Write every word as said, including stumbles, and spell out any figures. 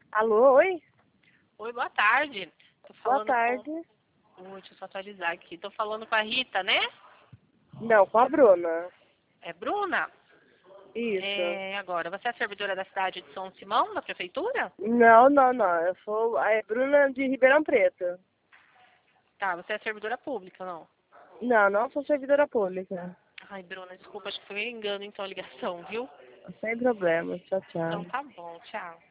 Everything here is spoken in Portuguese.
Alô, oi? Oi, boa tarde. Tô Boa falando tarde. com... Oi, deixa eu só atualizar aqui. Tô falando com a Rita, né? Não, com a Bruna. É Bruna? Isso. É, agora, você é servidora da cidade de São Simão, da prefeitura? Não, não, não. Eu sou a Bruna de Ribeirão Preto. Tá, você é servidora pública, não? Não, não sou servidora pública. Ai, Bruna, desculpa, acho que foi um engano então a ligação, viu? Sem problema. Tchau, Então tchau. tá bom, tchau.